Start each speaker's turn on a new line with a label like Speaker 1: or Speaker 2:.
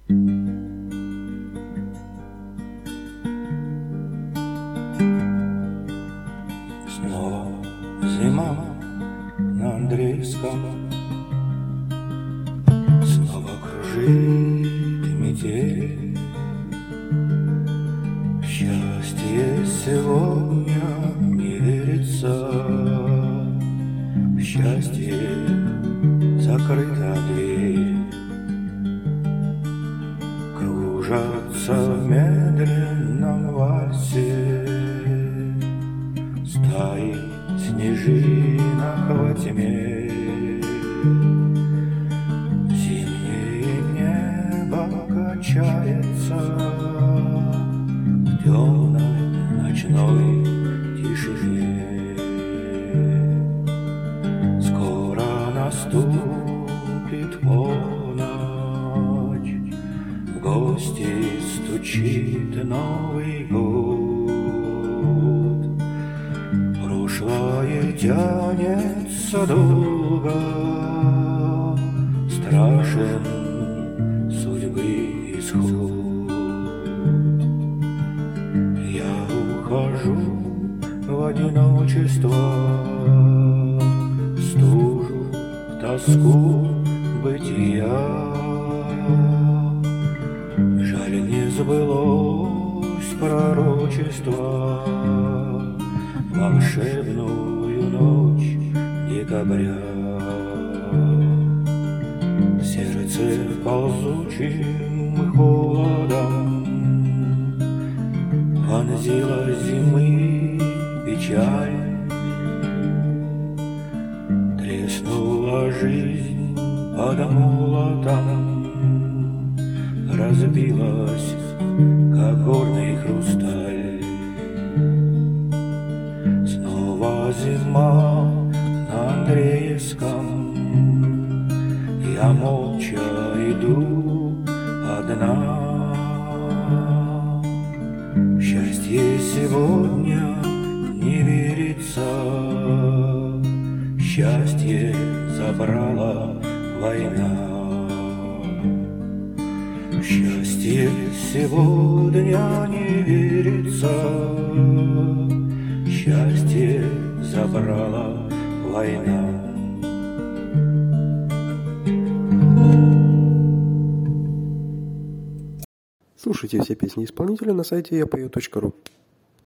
Speaker 1: Снова зима на Андреевском, снова кружит метель. В счастье сегодня не верится, в счастье закрыта дверь. Кружатся в медленном вальсе стаи снежинок во тьме. Зимнее небо качается в темной ночной тишине. Скоро наступит полночь, в гости стучит Новый год. Прошлое тянется долго, страшен судьбы исход. Я ухожу в одиночество, в стужу, в тоску бытия. Жаль, не сбылось пророчество в волшебную ночь декабря. Сердце ползучим холодом вонзила зимы печаль. Треснула жизнь под молотом, разбилась, как горный хрусталь. Снова зима на Андреевском, я молча иду одна. В счастье сегодня не верится, счастье забрала война. В счастье сегодня не верится, счастье забрала война.
Speaker 2: Слушайте все песни исполнителя на сайте yapeo.ru.